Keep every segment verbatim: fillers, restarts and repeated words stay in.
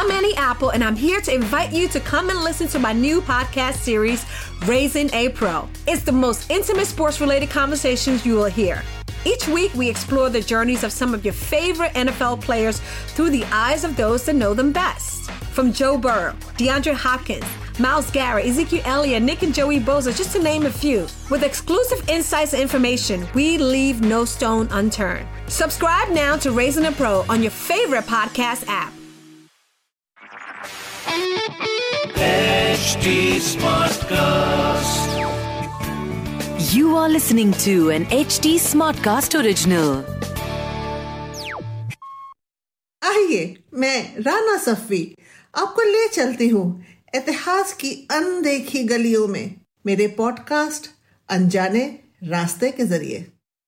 I'm Annie Apple, and I'm here to invite you to come and listen to my new podcast series, Raising a Pro. It's the most intimate sports-related conversations you will hear. Each week, we explore the journeys of some of your favorite N F L players through the eyes of those that know them best. From Joe Burrow, DeAndre Hopkins, Myles Garrett, Ezekiel Elliott, Nick and Joey Bosa, just to name a few. With exclusive insights and information, we leave no stone unturned. Subscribe now to Raising a Pro on your favorite podcast app. H D Smartcast. You are listening to an H D Smartcast original. आइए, मैं राना सफ़ी आपको ले चलती हूँ इतिहास की अनदेखी गलियों में मेरे पॉडकास्ट अनजाने रास्ते के जरिए।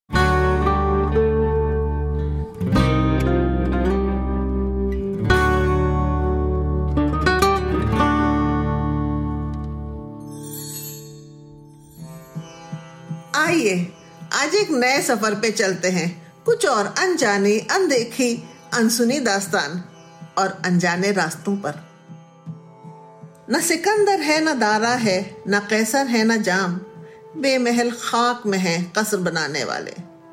आइए आज एक नए सफर पे चलते हैं, कुछ और अनजानी, अनदेखी, अनसुनी दास्तान और अनजाने रास्तों पर। न सिकंदर है, न दारा है, न कैसर है, न जाम, बेमहल खाक में है कसर बनाने वाले।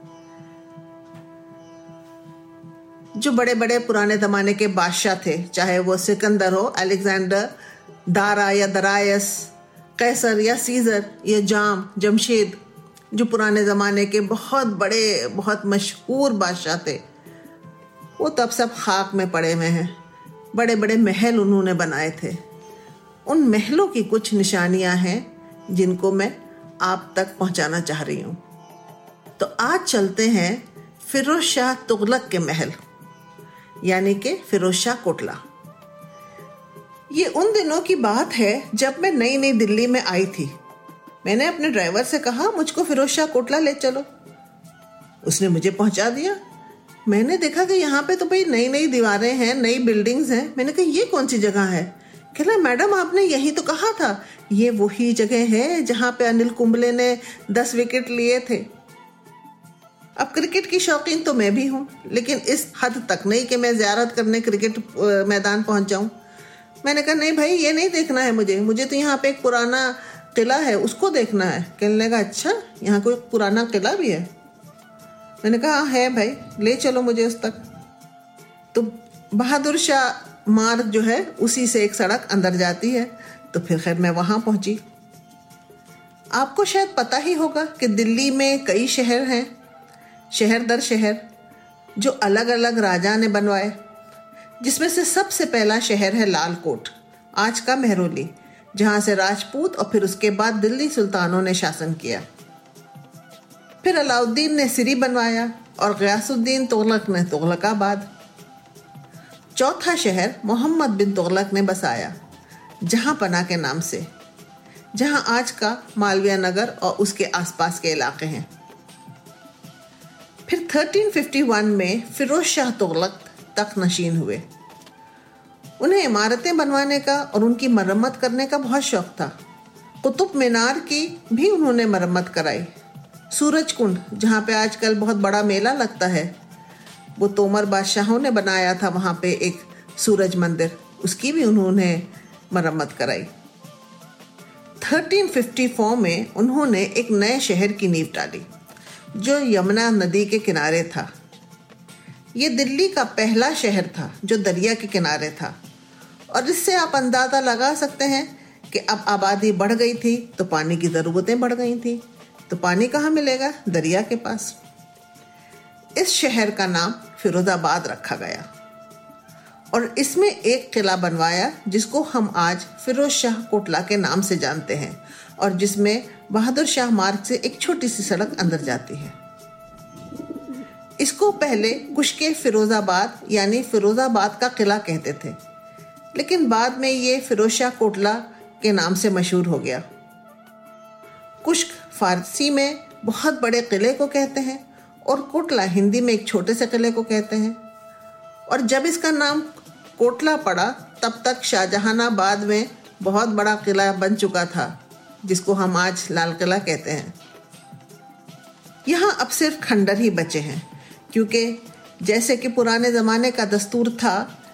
जो बड़े बड़े पुराने जमाने के बादशाह थे, चाहे वो सिकंदर हो, अलेक्जेंडर, दारा या दरायस, कैसर या सीजर या जाम, जमशेद, जो पुराने ज़माने के बहुत बड़े, बहुत मशहूर बादशाह थे, वो तब सब खाक में पड़े हुए हैं। बड़े बड़े महल उन्होंने बनाए थे। उन महलों की कुछ निशानियां हैं जिनको मैं आप तक पहुंचाना चाह रही हूं। तो आज चलते हैं फिरोज शाह तुगलक के महल, यानी कि फिरोज शाह कोटला। ये उन दिनों की बात है जब मैं नई नई दिल्ली में आई थी। मैंने अपने ड्राइवर से कहा, मुझको फिरोज शाह कोटला ले चलो। उसने मुझे पहुंचा दिया। मैंने देखा कि यहाँ पे तो भाई नई नई दीवारें हैं, नई बिल्डिंग्स हैं। मैंने कहा ये कौन सी जगह है? कहला, मैडम आपने यही तो कहा था, ये वही जगह है जहाँ पे अनिल कुंबले ने दस विकेट लिए थे। अब क्रिकेट की शौकीन तो मैं भी हूँ, लेकिन इस हद तक नहीं कि मैं ज़ियारत करने क्रिकेट मैदान पहुँच जाऊँ। मैंने कहा नहीं भाई, ये नहीं देखना है मुझे मुझे तो यहाँ पे एक पुराना किला है, उसको देखना है। कहने लगा, अच्छा यहाँ कोई पुराना किला भी है? मैंने कहा हाँ है भाई, ले चलो मुझे उस तक। तो बहादुर शाह मार्ग जो है उसी से एक सड़क अंदर जाती है। तो फिर खैर मैं वहाँ पहुँची। आपको शायद पता ही होगा कि दिल्ली में कई शहर हैं, शहर दर शहर, जो अलग अलग राजा ने बनवाए, जिसमें से सबसे पहला शहर है लाल कोट, आज का मेहरौली, जहाँ से राजपूत और फिर उसके बाद दिल्ली सुल्तानों ने शासन किया। फिर अलाउद्दीन ने सिरी बनवाया और गयासुद्दीन तुगलक ने तुगलकाबाद। चौथा शहर मोहम्मद बिन तुगलक ने बसाया जहांपना के नाम से, जहां आज का मालविया नगर और उसके आसपास के इलाके हैं। फिर तेरह सौ इक्यावन में फिरोज शाह तुगलक तख्त नशीन हुए। उन्हें इमारतें बनवाने का और उनकी मरम्मत करने का बहुत शौक था। कुतुब मीनार की भी उन्होंने मरम्मत कराई। सूरज कुंड, जहाँ पे आजकल बहुत बड़ा मेला लगता है, वो तोमर बादशाहों ने बनाया था वहाँ पे एक सूरज मंदिर, उसकी भी उन्होंने मरम्मत कराई। तेरह सौ चौवन में उन्होंने एक नए शहर की नींव डाली जो यमुना नदी के किनारे था। ये दिल्ली का पहला शहर था जो दरिया के किनारे था, और इससे आप अंदाज़ा लगा सकते हैं कि अब आबादी बढ़ गई थी तो पानी की ज़रूरतें बढ़ गई थी। तो पानी कहाँ मिलेगा? दरिया के पास। इस शहर का नाम फिरोजाबाद रखा गया और इसमें एक किला बनवाया जिसको हम आज फिरोज शाह कोटला के नाम से जानते हैं, और जिसमें बहादुर शाह मार्ग से एक छोटी सी सड़क अंदर जाती है। इसको पहले कुश्के फिरोजाबाद यानी फिरोजाबाद का किला कहते थे, लेकिन बाद में ये फिरोज शाह कोटला के नाम से मशहूर हो गया। कुश्क फारसी में बहुत बड़े किले को कहते हैं और कोटला हिंदी में एक छोटे से किले को कहते हैं। और जब इसका नाम कोटला पड़ा तब तक शाहजहानाबाद में बहुत बड़ा किला बन चुका था जिसको हम आज लाल किला कहते हैं। यहाँ अब सिर्फ खंडर ही बचे हैं, क्योंकि जैसे कि पुराने ज़माने का दस्तूर था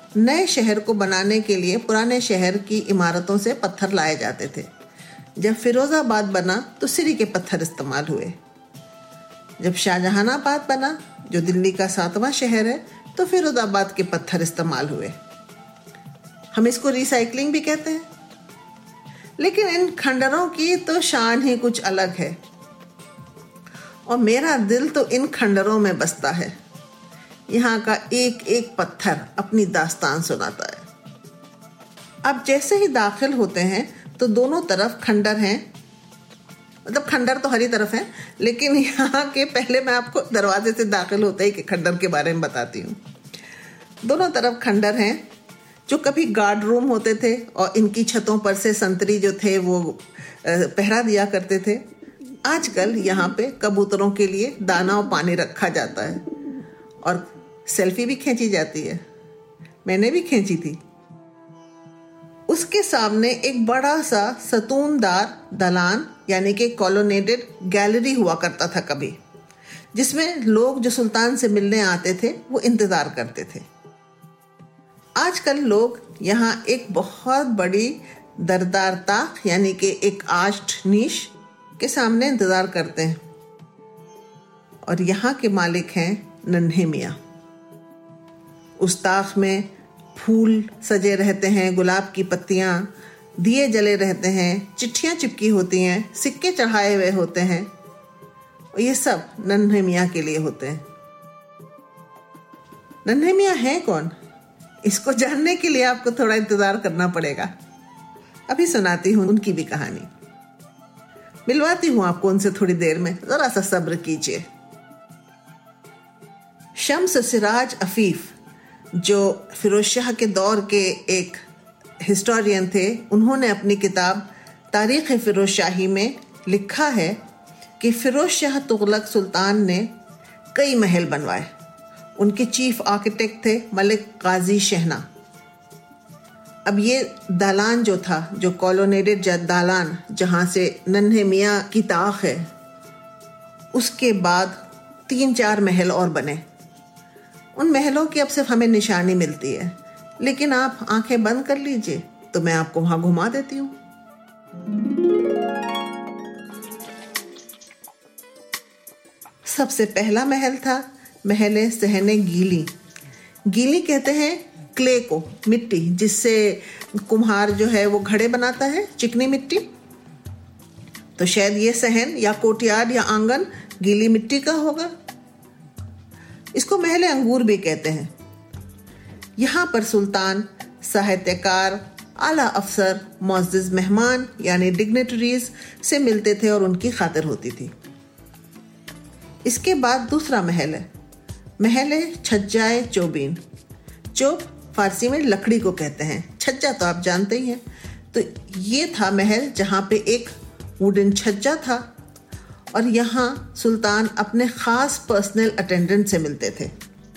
नए शहर को बनाने के लिए पुराने शहर की इमारतों से पत्थर लाए जाते थे। जब फिरोजाबाद बना तो सिरी के पत्थर इस्तेमाल हुए। जब शाहजहानाबाद बना, जो दिल्ली का सातवां शहर है, तो फिरोजाबाद के पत्थर इस्तेमाल हुए। हम इसको रिसाइकलिंग भी कहते हैं। लेकिन इन खंडरों की तो शान ही कुछ अलग है और मेरा दिल तो इन खंडरों में बसता है। यहाँ का एक एक पत्थर अपनी दास्तान सुनाता है। अब जैसे ही दाखिल होते हैं तो दोनों तरफ खंडर हैं, मतलब खंडर तो हर ही तरफ है, लेकिन यहाँ के पहले मैं आपको दरवाजे से दाखिल होते ही के खंडर के बारे में बताती हूँ। दोनों तरफ खंडर हैं जो कभी गार्ड रूम होते थे और इनकी छतों पर से संतरी जो थे वो पहरा दिया करते थे। आजकल यहाँ पे कबूतरों के लिए दाना और पानी रखा जाता है और सेल्फी भी खींची जाती है। मैंने भी खींची थी। उसके सामने एक बड़ा सा सतूनदार दलान यानी कि कॉलोनेटेड गैलरी हुआ करता था कभी, जिसमें लोग जो सुल्तान से मिलने आते थे वो इंतजार करते थे। आजकल लोग यहाँ एक बहुत बड़ी दरदार ताक यानी कि एक आर्च्ड नीश के सामने इंतजार करते हैं और यहाँ के मालिक हैं नन्हे मियाँ। उस ताक में फूल सजे रहते हैं, गुलाब की पत्तियां, दिए जले रहते हैं, चिट्ठियां चिपकी होती हैं, सिक्के चढ़ाए हुए होते हैं और ये सब नन्हे मियाँ के लिए होते हैं। नन्हे मियाँ हैं कौन? इसको जानने के लिए आपको थोड़ा इंतजार करना पड़ेगा। अभी सुनाती हूँ उनकी भी कहानी, मिलवाती हूँ आपको उनसे थोड़ी देर में, जरा सा सब्र कीजिए। शम्स सिराज अफीफ जो फिरोज शाह के दौर के एक हिस्टोरियन थे, उन्होंने अपनी किताब तारीख़ फिरोज शाही में लिखा है कि फिरोज शाह तुगलक सुल्तान ने कई महल बनवाए। उनके चीफ आर्किटेक्ट थे मलिक गाजी शहना। अब ये दालान जो था, जो कॉलोनेटेड दालान जहाँ से नन्हे मियाँ की ताक है, उसके बाद तीन चार महल और बने। उन महलों की अब सिर्फ हमें निशानी मिलती है, लेकिन आप आंखें बंद कर लीजिए तो मैं आपको वहां घुमा देती हूँ। सबसे पहला महल था महल सहने गीली। गीली कहते हैं क्ले को, मिट्टी जिससे कुम्हार जो है वो घड़े बनाता है, चिकनी मिट्टी। तो शायद ये सहन या कोर्टयार्ड या आंगन गीली मिट्टी का होगा। इसको महल अंगूर भी कहते हैं। यहाँ पर सुल्तान, साहित्यकार, आला अफसर, मुअज़्ज़िज़ मेहमान यानी डिग्नेटरीज से मिलते थे और उनकी खातिर होती थी। इसके बाद दूसरा महल है महल छज्जाए चोबीन। चोब फारसी में लकड़ी को कहते हैं, छज्जा तो आप जानते ही हैं। तो ये था महल जहाँ पे एक वुडन छज्जा था और यहाँ सुल्तान अपने खास पर्सनल अटेंडेंट से मिलते थे।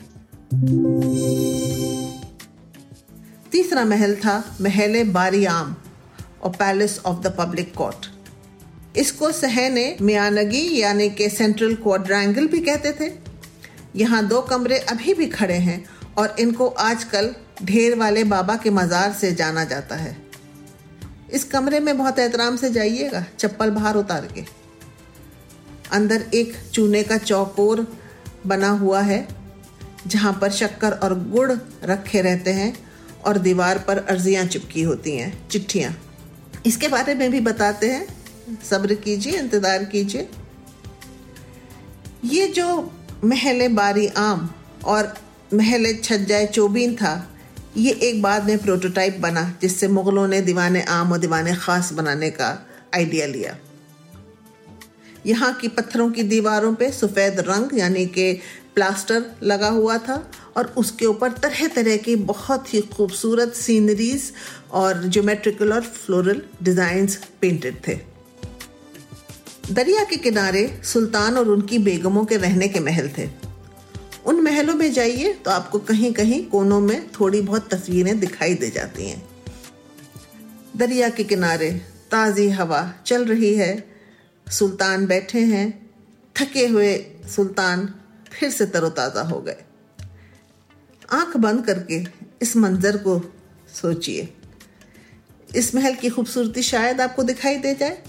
तीसरा महल था महल बारी आम और palace of the public court. इसको सहने मियानगी यानी कि सेंट्रल क्वाड्रेंगल भी कहते थे। यहाँ दो कमरे अभी भी खड़े हैं और इनको आजकल ढेर वाले बाबा के मज़ार से जाना जाता है। इस कमरे में बहुत एहतराम से जाइएगा, चप्पल बाहर उतार के। अंदर एक चूने का चौकोर बना हुआ है जहाँ पर शक्कर और गुड़ रखे रहते हैं और दीवार पर अर्जियाँ चिपकी होती हैं, चिट्ठियाँ। इसके बारे में भी बताते हैं, सब्र कीजिए, इंतज़ार कीजिए। ये जो महल बारी आम और महल छज्जाए चोबीन था, ये एक बाद में प्रोटोटाइप बना जिससे मुगलों ने दीवाने आम और दीवाने खास बनाने का आइडिया लिया। यहाँ की पत्थरों की दीवारों पे सफ़ेद रंग यानी कि प्लास्टर लगा हुआ था और उसके ऊपर तरह तरह की बहुत ही खूबसूरत सीनरीज और ज्योमेट्रिकल और फ्लोरल डिज़ाइंस पेंटेड थे। दरिया के किनारे सुल्तान और उनकी बेगमों के रहने के महल थे। उन महलों में जाइए तो आपको कहीं कहीं कोनों में थोड़ी बहुत तस्वीरें दिखाई दे जाती हैं। दरिया के किनारे ताज़ी हवा चल रही है, सुल्तान बैठे हैं, थके हुए सुल्तान फिर से तरोताज़ा हो गए। आंख बंद करके इस मंजर को सोचिए। इस महल की खूबसूरती शायद आपको दिखाई दे जाए।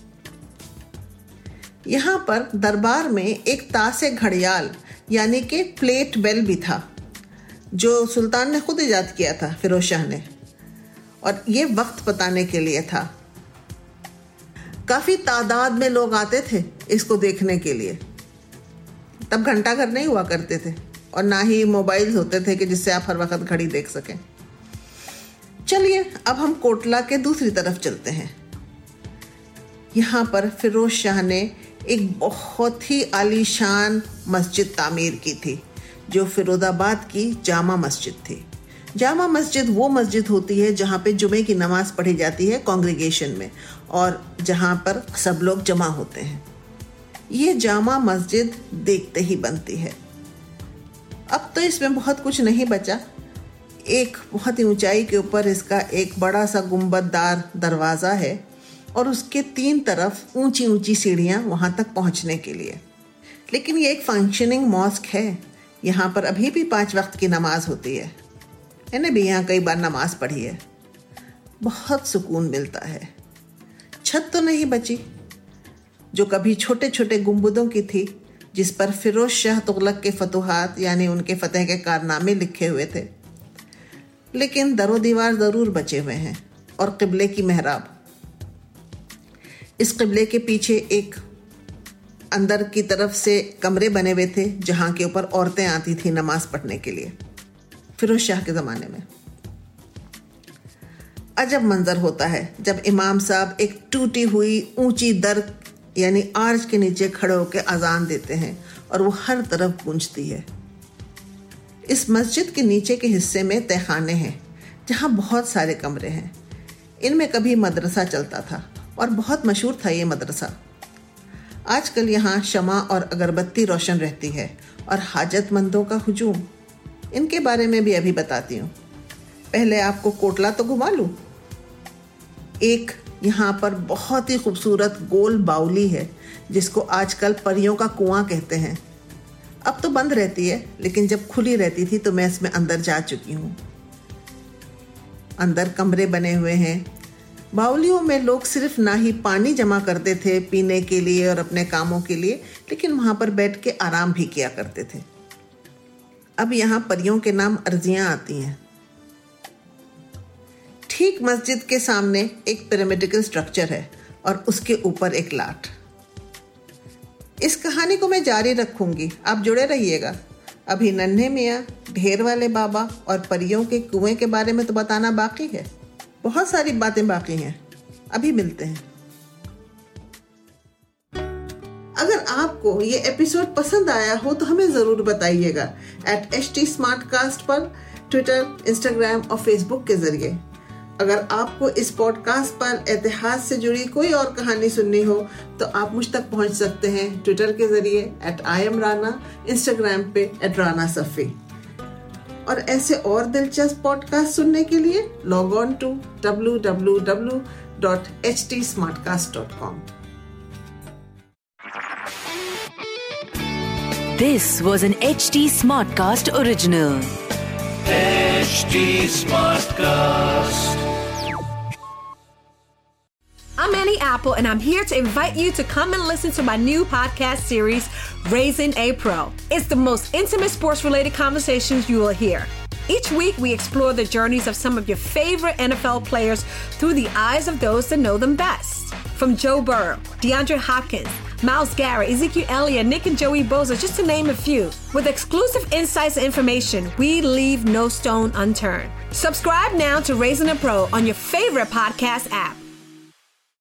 यहाँ पर दरबार में एक तासे घड़ियाल यानी कि प्लेट बेल भी था, जो सुल्तान ने खुद इजाद किया था, फिरोज शाह ने, और ये वक्त बताने के लिए था। काफी तादाद में लोग आते थे इसको देखने के लिए। तब घंटा घर नहीं हुआ करते थे और ना ही मोबाइल होते थे कि जिससे आप हर वक्त घड़ी देख सकें। चलिए अब हम कोटला के दूसरी तरफ चलते हैं। यहाँ पर फिरोज शाह ने एक बहुत ही आलीशान मस्जिद तामीर की थी, जो फिरोजाबाद की जामा मस्जिद थी। जामा मस्जिद वो मस्जिद होती है जहाँ पे जुमे की नमाज पढ़ी जाती है कॉन्ग्रीगेशन में, और जहाँ पर सब लोग जमा होते हैं। ये जामा मस्जिद देखते ही बनती है। अब तो इसमें बहुत कुछ नहीं बचा। एक बहुत ही ऊंचाई के ऊपर इसका एक बड़ा सा गुंबददार दरवाज़ा है और उसके तीन तरफ ऊंची ऊंची सीढ़ियाँ वहाँ तक पहुँचने के लिए। लेकिन ये एक फंक्शनिंग मॉस्क है। यहाँ पर अभी भी पाँच वक्त की नमाज होती है। मैंने भी यहाँ कई बार नमाज पढ़ी है। बहुत सुकून मिलता है। छत तो नहीं बची, जो कभी छोटे छोटे गुंबदों की थी, जिस पर फिरोज शाह तुगलक के फतुहात यानी उनके फतेह के कारनामे लिखे हुए थे। लेकिन दरो दीवार ज़रूर बचे हुए हैं और क़िबले की मेहराब। इस क़िबले के पीछे एक अंदर की तरफ से कमरे बने हुए थे, जहाँ के ऊपर औरतें आती थी नमाज पढ़ने के लिए, फिरोज शाह के ज़माने में। अजब मंजर होता है जब इमाम साहब एक टूटी हुई ऊंची दर यानी आर्च के नीचे खड़े होकर अजान देते हैं और वो हर तरफ गूंजती है। इस मस्जिद के नीचे के हिस्से में तहखाने हैं, जहाँ बहुत सारे कमरे हैं। इनमें कभी मदरसा चलता था और बहुत मशहूर था ये मदरसा। आजकल यहाँ शमा और अगरबत्ती रोशन रहती है और हाजतमंदों का हुजूम। इनके बारे में भी अभी बताती हूँ। पहले आपको कोटला तो घुमा लूँ। एक यहाँ पर बहुत ही खूबसूरत गोल बाउली है, जिसको आजकल परियों का कुआं कहते हैं। अब तो बंद रहती है, लेकिन जब खुली रहती थी तो मैं इसमें अंदर जा चुकी हूँ। अंदर कमरे बने हुए हैं। बाउलियों में लोग सिर्फ ना ही पानी जमा करते थे पीने के लिए और अपने कामों के लिए, लेकिन वहाँ पर बैठ के आराम भी किया करते थे। अब यहाँ परियों के नाम अर्जियाँ आती हैं। ठीक मस्जिद के सामने एक पिरामिडिकल स्ट्रक्चर है और उसके ऊपर एक लाट। इस कहानी को मैं जारी रखूंगी, आप जुड़े रहिएगा। अभी नन्हे मियाँ, ढेर वाले बाबा और परियों के कुएं के बारे में तो बताना बाकी है। बहुत सारी बातें बाकी हैं, अभी मिलते हैं। अगर आपको ये एपिसोड पसंद आया हो तो हमें ज़रूर बताइएगा एट एच टी स्मार्टकास्ट पर ट्विटर, इंस्टाग्राम और फेसबुक के जरिए। अगर आपको इस पॉडकास्ट पर इतिहास से जुड़ी कोई और कहानी सुननी हो तो आप मुझ तक पहुंच सकते हैं ट्विटर के जरिए at I M Rana, Instagram पे एट राना सफ़ी। और ऐसे और दिलचस्प पॉडकास्ट सुनने के लिए log on to W W W dot H T Smartcast dot com. This was an H T Smartcast original. H T Smartcast. I'm Annie Apple, and I'm here to invite you to come and listen to my new podcast series, Raising a Pro. It's the most intimate sports-related conversations you will hear. Each week, we explore the journeys of some of your favorite N F L players through the eyes of those that know them best. From Joe Burrow, DeAndre Hopkins, Myles Garrett, Ezekiel Elliott, Nick and Joey Bosa, just to name a few. With exclusive insights and information, we leave no stone unturned. Subscribe now to Raising a Pro on your favorite podcast app.